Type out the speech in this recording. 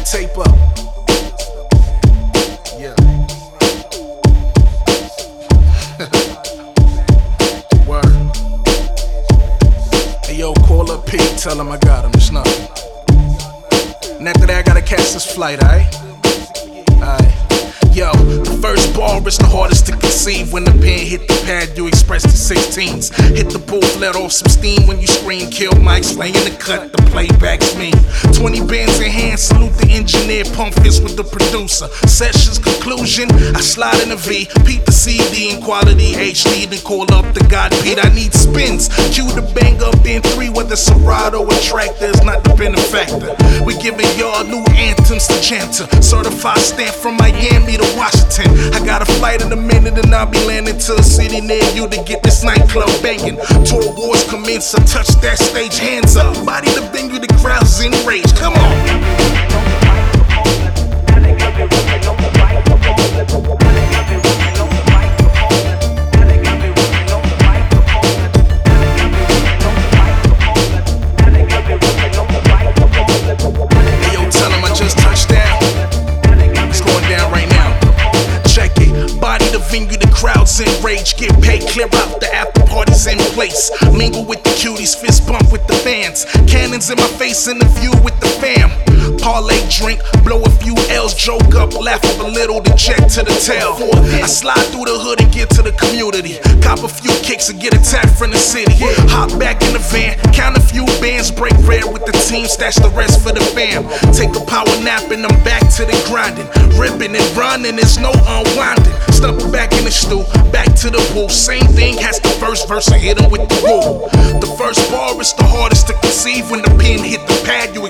tape up. Yeah. Word. Hey yo, call up P, tell him I got him, it's nothing. And after that I gotta catch this flight, alright? Alright. Yo, the first bar is the hardest to conceive. When the pen hit the pad, you express the 16s. Hit the booth, let off some steam. When you scream, kill mics, lay in the cut, the playback's mean. 20 bands in hand, salute the engineer, pump fist with the producer. Session's conclusion, I slide in a V, peep the CD in quality HD, then call up the God Pete. I need spins, cue the bang up, then 3, whether Serato or Tractor is not the benefactor. We giving y'all new anthems to chant to. Certified stamp from Miami to Washington. I got a flight in a minute and I'll be landing to a city near you to get this nightclub banging. Tour wars commence, I touch that stage, hands up. Body the venue, the crowd's in rage. Come on. The crowd's in rage, get paid, clear out, the after party's in place. Mingle with the cuties, fist bump with the fans. Cannons in my face, in the view with the fam. Parlay drink, blow a few L's, joke up, laugh up a little, then jet to the tail. I slide through the hood and get to the community. Cop a few kicks and get a tap from the city. Hop back in the van, count a few bands, break bread with the team, stash the rest for the fam. Take a power nap and I'm back to the grinding. Ripping and running, there's no unwinding. Stuck back in the stew, back to the pool. Same thing, has the first verse and hit him with the rule. The first bar is the hardest to conceive. When the pen hit the pad, you